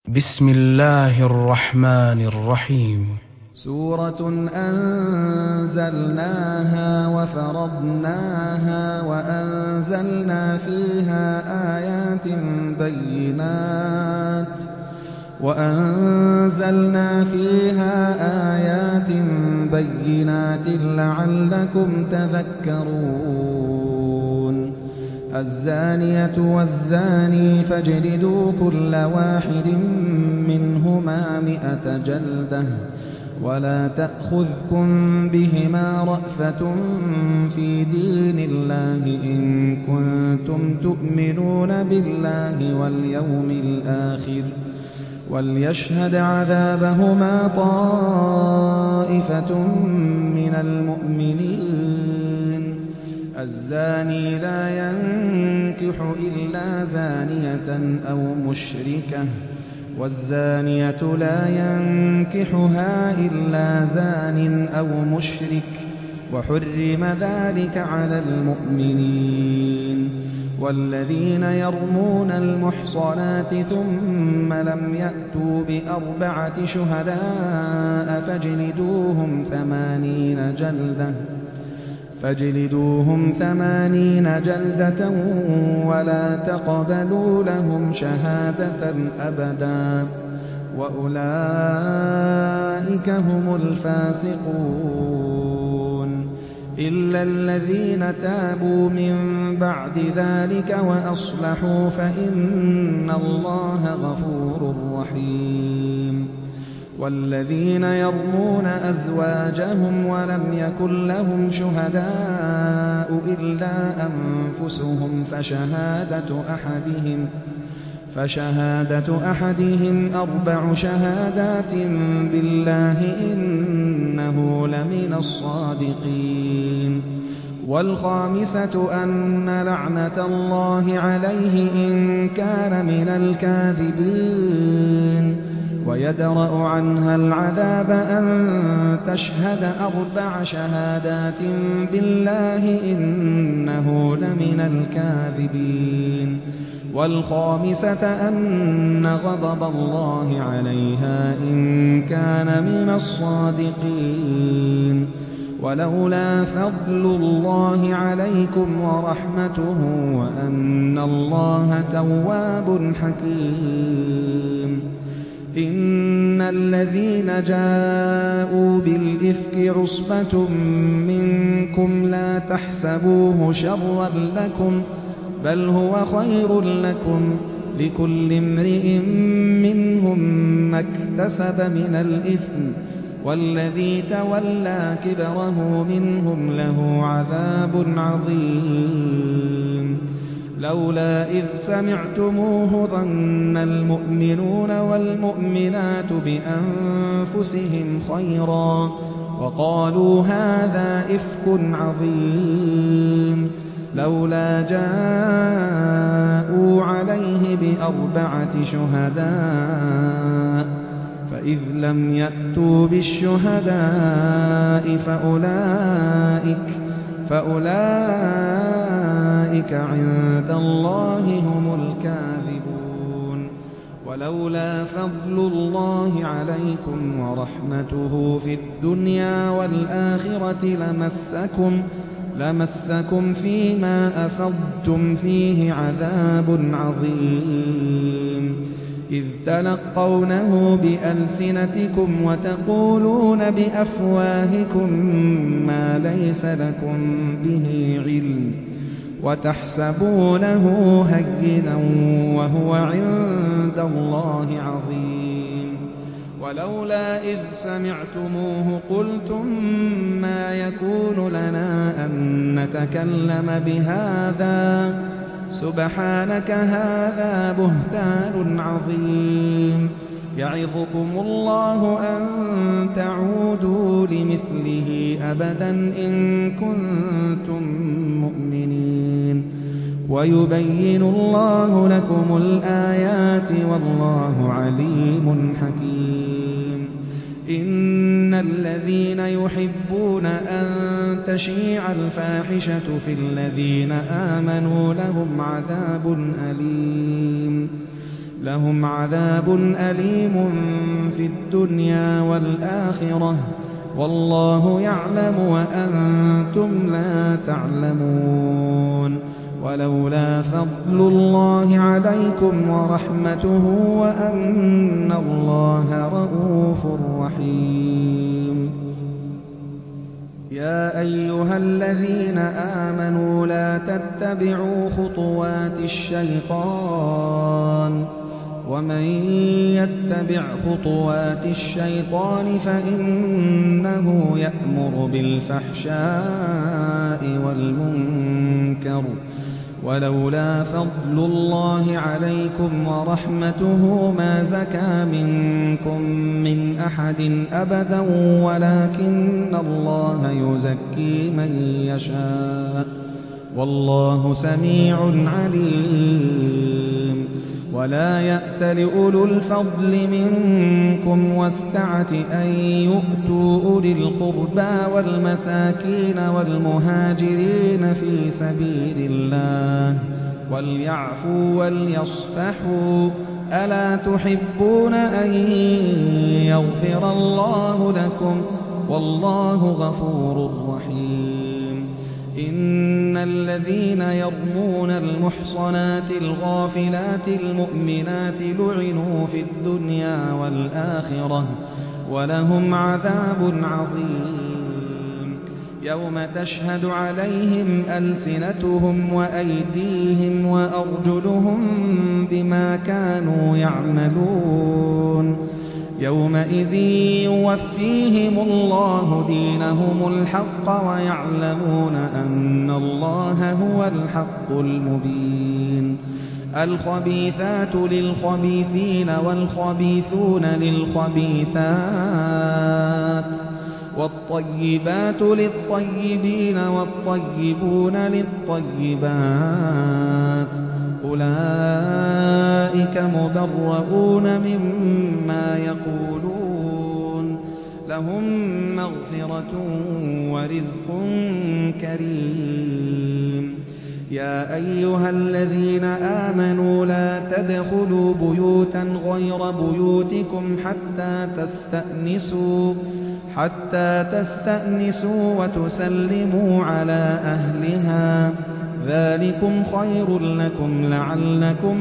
بسم الله الرحمن الرحيم. سورة أنزلناها وفرضناها وأنزلنا فيها آيات بينات لعلكم تذكرون. الزانية والزاني فاجلدوا كل واحد منهما 100 جلدة ولا تأخذكم بهما رأفة في دين الله إن كنتم تؤمنون بالله واليوم الآخر وليشهد عذابهما طائفة من المؤمنين. الزاني لا ينكح إلا زانية أو مشركة والزانية لا ينكحها إلا زان أو مشرك وحرم ذلك على المؤمنين. والذين يرمون المحصنات ثم لم يأتوا ب4 شهداء فاجلدوهم 80 جلدة ولا تقبلوا لهم شهادة أبدا وأولئك هم الفاسقون. إلا الذين تابوا من بعد ذلك وأصلحوا فإن الله غفور رحيم. والذين يرمون أزواجهم ولم يكن لهم شهداء إلا أنفسهم فشهادة أحدهم 4 شهادات بالله إنه لمن الصادقين. والخامسة أن لعنة الله عليه إن كان من الكاذبين. ويدرأ عنها العذاب أن تشهد 4 شهادات بالله إنه لمن الكاذبين. والخامسة أن غضب الله عليها إن كان من الصادقين. ولولا فضل الله عليكم ورحمته وأن الله تواب حكيم. إن الذين جاءوا بالإفك عصبة منكم لا تحسبوه شرا لكم بل هو خير لكم لكل امرئ منهم ما اكتسب من الإثم والذي تولى كبره منهم له عذاب عظيم. لولا إذ سمعتموه ظن المؤمنون والمؤمنات بأنفسهم خيرا وقالوا هذا إفك عظيم. لولا جاءوا عليه ب4 شهداء فإذ لم يأتوا بالشهداء فأولئك عند الله هم الكاذبون. ولولا فضل الله عليكم ورحمته في الدنيا والآخرة لمسكم فيما أفضتم فيه عذاب عظيم. إذ تلقونه بألسنتكم وتقولون بأفواهكم ما ليس لكم به علم وتحسبونه هينا وهو عند الله عظيم. ولولا إذ سمعتموه قلتم ما يكون لنا أن نتكلم بهذا سبحانك هذا بهتان عظيم. يعظكم الله أن تعودوا لمثله أبدا إن كنتم مؤمنين. ويبين الله لكم الآيات والله عليم حكيم. إن الذين يحبون أن تشيع الفاحشة في الذين آمنوا لهم عذاب أليم لهم عذاب أليم في الدنيا والآخرة والله يعلم وأنتم لا تعلمون. ولولا فضل الله عليكم ورحمته وأن الله رءوف رحيم. يا أيها الذين آمنوا لا تتبعوا خطوات الشيطان ومن يتبع خطوات الشيطان فإنه يأمر بالفحشاء والمنكر ولولا فضل الله عليكم ورحمته ما زكى منكم من أحد أبدا ولكن الله يزكي من يشاء والله سميع عليم. ولا يأتل أولو الفضل منكم والسعة أن يؤتوا أولي القربى والمساكين والمهاجرين في سبيل الله وليعفوا وليصفحوا ألا تحبون أن يغفر الله لكم والله غفور رحيم. إن الذين يرمون المحصنات الغافلات المؤمنات لعنوا في الدنيا والآخرة ولهم عذاب عظيم. يوم تشهد عليهم ألسنتهم وأيديهم وأرجلهم بما كانوا يعملون يومئذ يوفيهم الله دينهم الحق ويعلمون أن الله هو الحق المبين. الخبيثات للخبيثين والخبيثون للخبيثات والطيبات للطيبين والطيبون للطيبات أولئك مبرؤون مما يقولون لهم مغفرة ورزق كريم. يا أيها الذين آمنوا لا تدخلوا بيوتا غير بيوتكم حتى تستأنسوا وتسلموا على أهلها ذلكم خير لكم لعلكم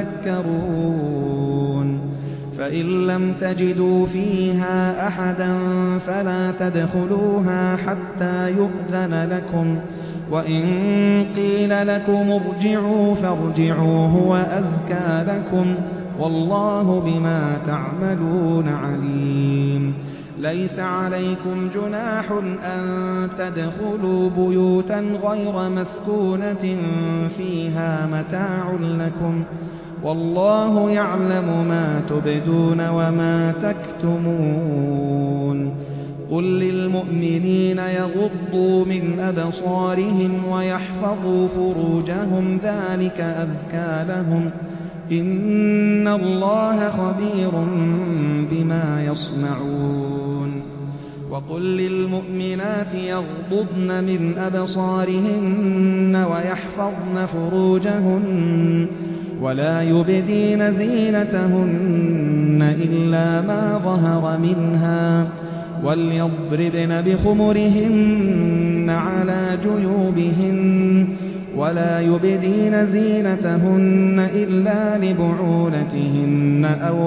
تذكرون. فإن لم تجدوا فيها أحدا فلا تدخلوها حتى يؤذن لكم وإن قيل لكم ارجعوا فارجعوا هو أزكى لكم والله بما تعملون عليم. ليس عليكم جناح أن تدخلوا بيوتا غير مسكونة فيها متاع لكم والله يعلم ما تبدون وما تكتمون. قل للمؤمنين يغضوا من أبصارهم ويحفظوا فروجهم ذلك أزكى لهم إن الله خبير بما يصنعون. وقل للمؤمنات يغضضن من أبصارهن ويحفظن فروجهن ولا يبدين زينتهن إلا ما ظهر منها وليضربن بخمرهن على جيوبهن ولا يبدين زينتهن إلا لبعولتهن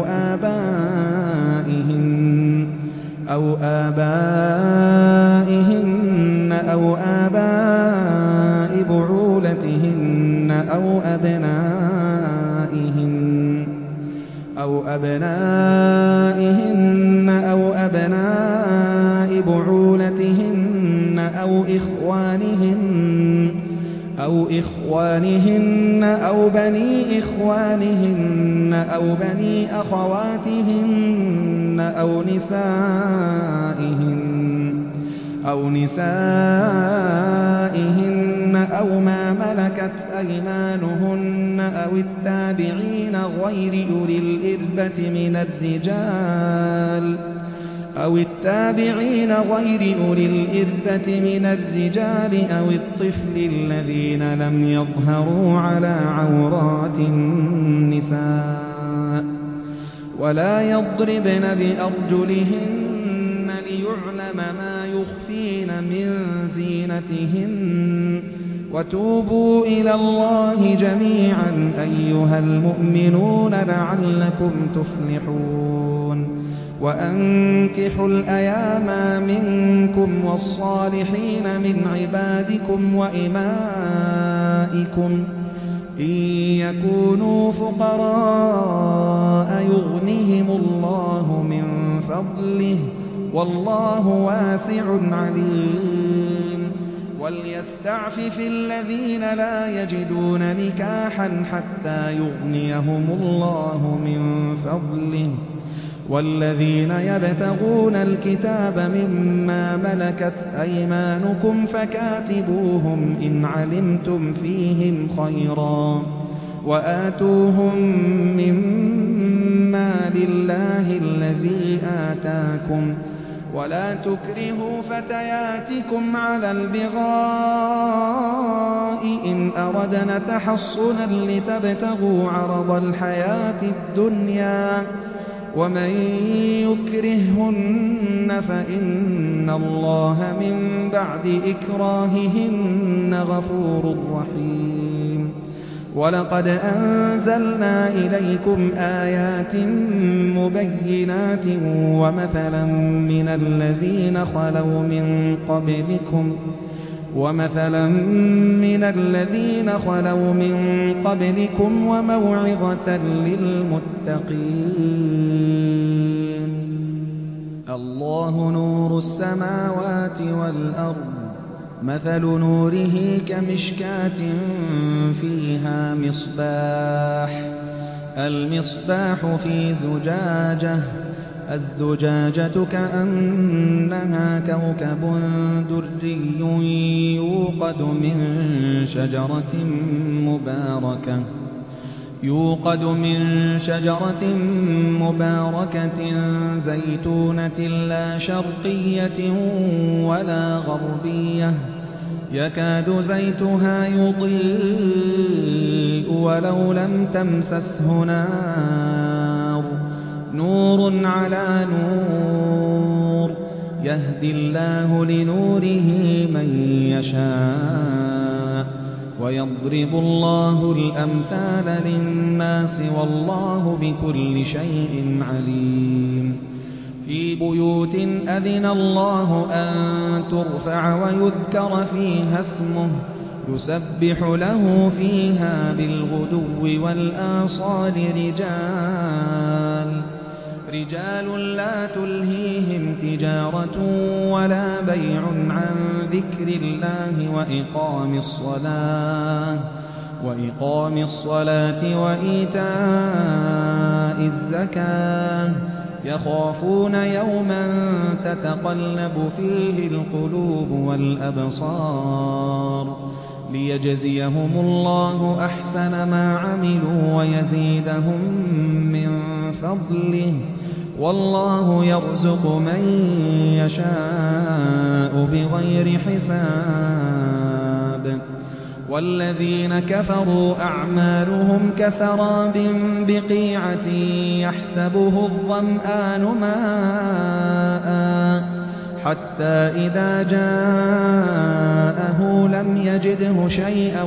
أو آبائهن أو آباء بعولتهن أو أبنائهن أو أبناء بعولتهن أو إخوانهن أو بني إخوانهن أو بني أخواتهن أو نسائهن أو ما ملكت أيمانهن أو التابعين غير أولي الإربة من الرجال أو الطفل الذين لم يظهروا على عورات النساء ولا يضربن بأرجلهن ليعلم ما يخفين من زينتهن وتوبوا إلى الله جميعا أيها المؤمنون لعلكم تفلحون وأنكحوا الأيام منكم والصالحين من عبادكم وإمائكم إن يكونوا فقراء يغنهم الله من فضله والله واسع عليم وليستعفف الذين لا يجدون نكاحا حتى يغنيهم الله من فضله والذين يبتغون الكتاب مما ملكت أيمانكم فكاتبوهم إن علمتم فيهم خيرا وآتوهم مما لله الذي آتاكم ولا تكرهوا فتياتكم على البغاء إن أردنا تحصنا لتبتغوا عرض الحياة الدنيا ومن يكرههن فإن الله من بعد إكراههن غفور رحيم ولقد أنزلنا إليكم آيات مبينات ومثلا من الذين خلوا من قبلكم وموعظة للمتقين الله نور السماوات والأرض مثل نوره كمشكاة فيها مصباح المصباح في زجاجة الزجاجة كأنها كوكب دري يوقد من شجرة مباركة زيتونة لا شرقية ولا غربية يكاد زيتها يضيء ولو لم تمسسه نور على نور يهدي الله لنوره من يشاء ويضرب الله الأمثال للناس والله بكل شيء عليم في بيوت أذن الله أن ترفع ويذكر فيها اسمه يسبح له فيها بالغدو والآصال رجال لا تلهيهم تجارة ولا بيع عن ذكر الله وإقام الصلاة وإيتاء الزكاة يخافون يوما تتقلب فيه القلوب والأبصار ليجزيهم الله أحسن ما عملوا ويزيدهم من فضله والله يرزق من يشاء بغير حساب والذين كفروا أعمالهم كسراب بقيعة يحسبه الظمآن ماء حتى إذا جاءه لم يجده شيئا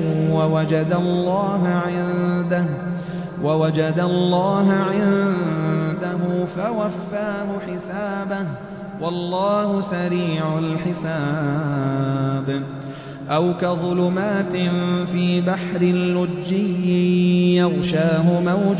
ووجد الله عنده فوفاه حسابه والله سريع الحساب أو كظلمات في بحر لجي يغشاه موج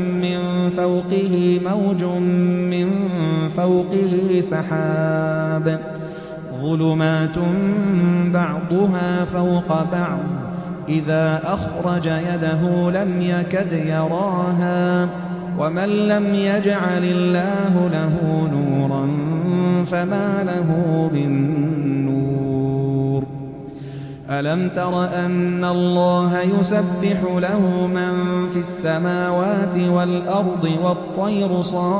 من فوقه سحاب ظلمات بعضها فوق بعض إذا أخرج يده لم يكد يراها ومن لم يجعل الله له نورا فما له من نور ألم تر أن الله يسبح له من في السماوات والأرض والطير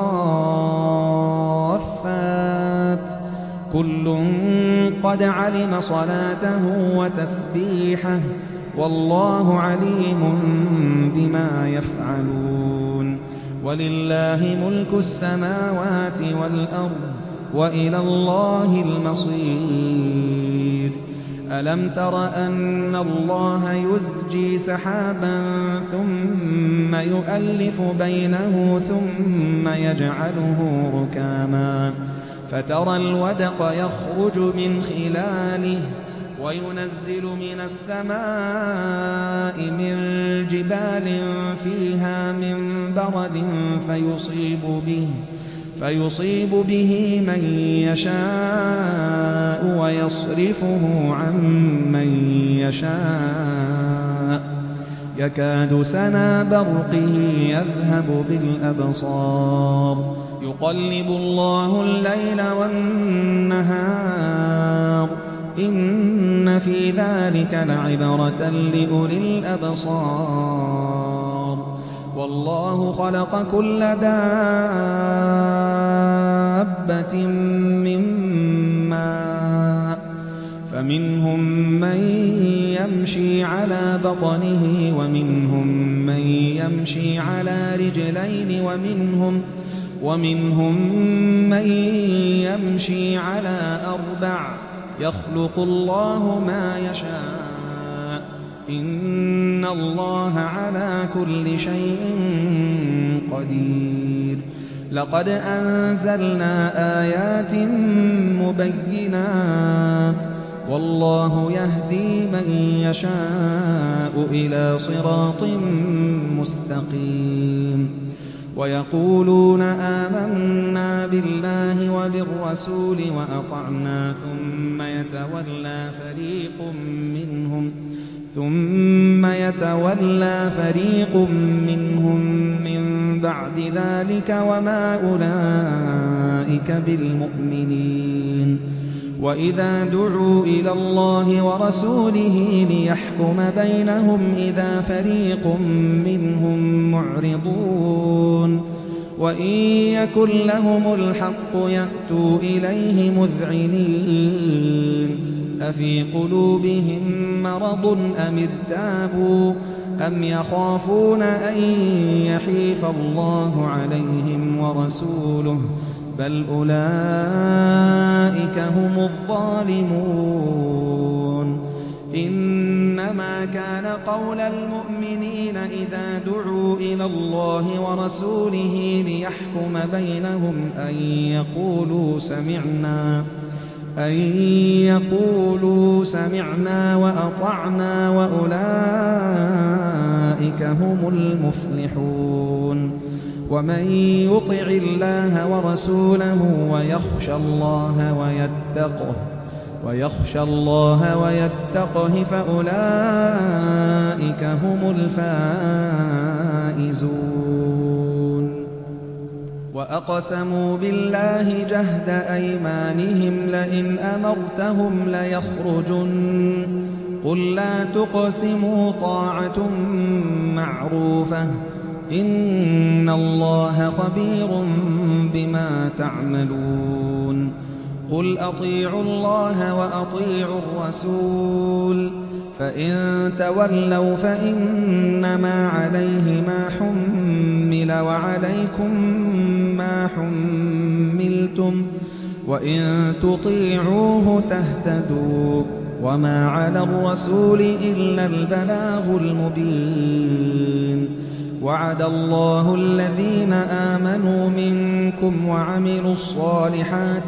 صافات كل قد علم صلاته وتسبيحه والله عليم بما يفعلون ولله ملك السماوات والأرض وإلى الله المصير. ألم تر أن الله يزجي سحابا ثم يؤلف بينه ثم يجعله ركاما فترى الودق يخرج من خلاله وينزل من السماء من جبال فيها من برد فيصيب به من يشاء ويصرفه عن من يشاء يكاد سنا برقه يذهب بالأبصار يقلب الله الليل والنهار إن في ذلك لعبرة لأولي الأبصار. والله خلق كل دابة من ماء فمنهم من يمشي على بطنه ومنهم من يمشي على رجلين ومنهم من يمشي على أربع يخلق الله ما يشاء إن الله على كل شيء قدير. لقد أنزلنا آيات مبينات والله يهدي من يشاء إلى صراط مستقيم. ويقولون آمنا بالله وبالرسول وأطعنا ثم يتولى فريق منهم من بعد ذلك وما أولئك بالمؤمنين. وإذا دعوا إلى الله ورسوله ليحكم بينهم إذا فريق منهم معرضون وإن يكن لهم الحق يأتوا إليه مذعنين أفي قلوبهم مرض أم ارتابوا أم يخافون أن يحيف الله عليهم ورسوله بل أولئك هم الظالمون. إنما كان قول المؤمنين إذا دعوا إلى الله ورسوله ليحكم بينهم أن يقولوا سمعنا وأطعنا وأولئك هم المفلحون. ومن يطع الله ورسوله ويخشى الله ويتقه فأولئك هم الفائزون. وأقسموا بالله جهد أيمانهم لئن أمرتهم ليخرجن قل لا تقسموا طاعة معروفة إن الله خبير بما تعملون. قل أطيعوا الله وأطيعوا الرسول فإن تولوا فإنما عليه ما حمل وعليكم ما حملتم وإن تطيعوه تهتدوا وما على الرسول إلا البلاغ المبين. وعد الله الذين آمنوا منكم وعملوا الصالحات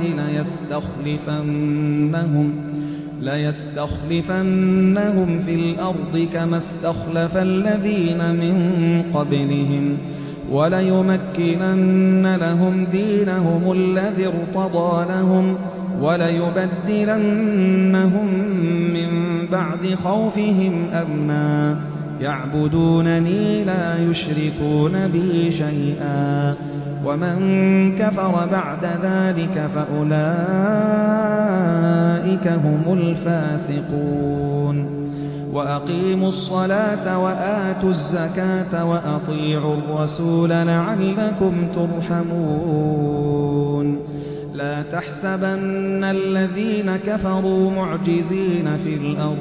ليستخلفنهم في الأرض كما استخلف الذين من قبلهم وليمكنن لهم دينهم الذي ارتضى لهم وليبدلنهم من بعد خوفهم أمنا يعبدونني لا يشركون بي شيئا ومن كفر بعد ذلك فأولئك هم الفاسقون. وأقيموا الصلاة وآتوا الزكاة وأطيعوا الرسول لعلكم ترحمون. لا تحسبن الذين كفروا معجزين في الأرض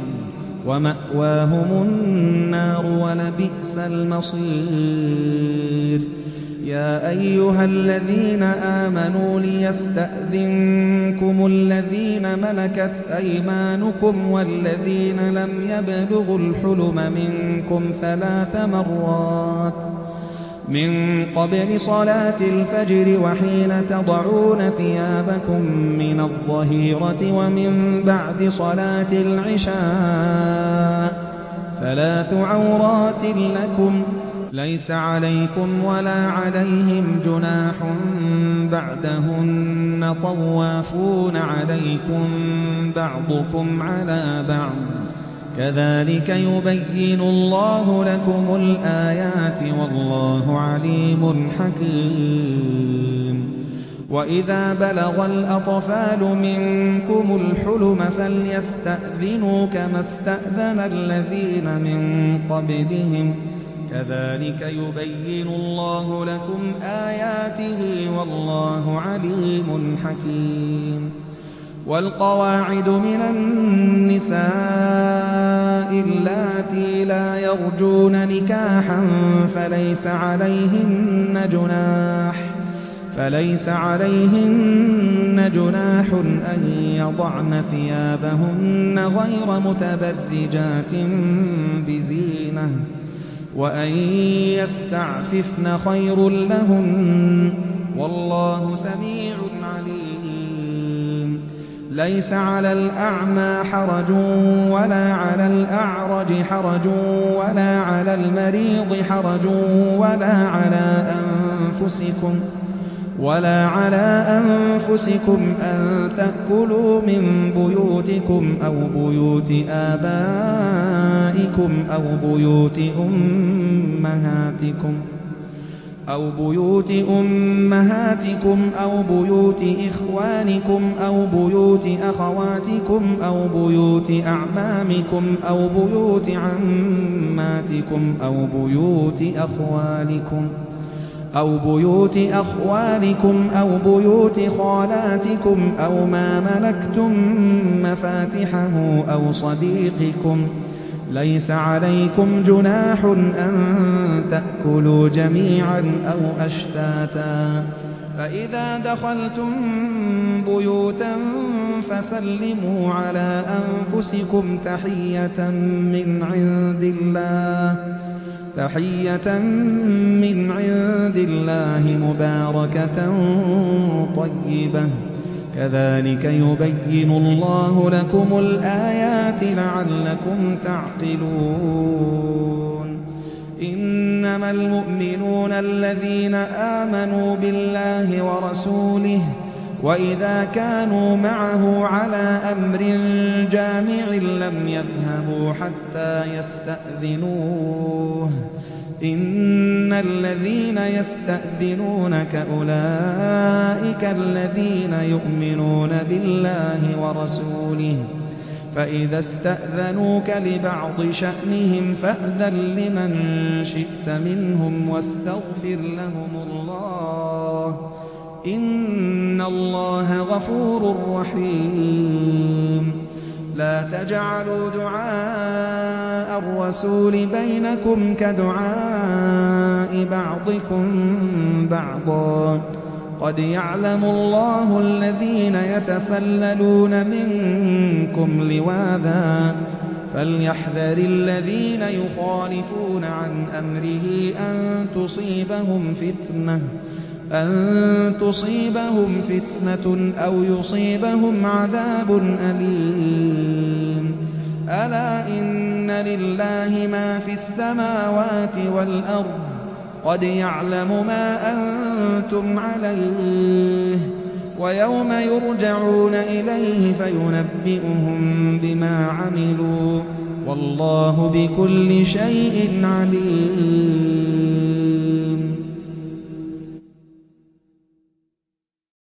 ومأواهم النار ولبئس المصير. يا أيها الذين آمنوا ليستأذنكم الذين ملكت أيمانكم والذين لم يبلغوا الحلم منكم 3 مرات من قبل صلاة الفجر وحين تضعون ثيابكم من الظهيرة ومن بعد صلاة العشاء 3 عورات لكم ليس عليكم ولا عليهم جناح بعدهن طوافون عليكم بعضكم على بعض كذلك يبين الله لكم الآيات والله عليم حكيم وإذا بلغ الأطفال منكم الحلم فليستأذنوا كما استأذن الذين من قبلهم كذلك يبين الله لكم آياته والله عليم حكيم والقواعد من النساء اللاتي لا يرجون نكاحا فليس عليهن جناح أن يضعن ثيابهن غير متبرجات بزينة وأن يستعففن خير لهن والله سميع عليم ليس على الأعمى حرج ولا على الأعرج حرج ولا على المريض حرج ولا على أنفسكم أن تأكلوا من بيوتكم أو بيوت آبائكم أو بيوت أمهاتكم أو بيوت إخوانكم أو بيوت أخواتكم أو بيوت أعمامكم أو بيوت عماتكم أو بيوت أخوالكم أو بيوت خالاتكم أو ما ملكتم مفاتحه أو صديقكم ليس عليكم جناح أن تأكلوا جميعا أو أشتاتا فإذا دخلتم بيوتا فسلموا على أنفسكم تحية من عند الله مباركة طيبة كذلك يبين الله لكم الآيات لعلكم تعقلون إنما المؤمنون الذين آمنوا بالله ورسوله وإذا كانوا معه على أمر جامع لم يذهبوا حتى يستأذنوه إن الذين يستأذنونك أولئك الذين يؤمنون بالله ورسوله فإذا استأذنوك لبعض شأنهم فأذن لمن شئت منهم واستغفر لهم الله إن الله غفور رحيم لا تجعلوا دعاء الرسول بينكم كدعاء بعضكم بعضا قد يعلم الله الذين يتسللون منكم لواذا فليحذر الذين يخالفون عن أمره أن تصيبهم فتنة أو يصيبهم عذاب أليم ألا إن لله ما في السماوات والأرض قد يعلم ما أنتم عليه ويوم يرجعون إليه فينبئهم بما عملوا والله بكل شيء عليم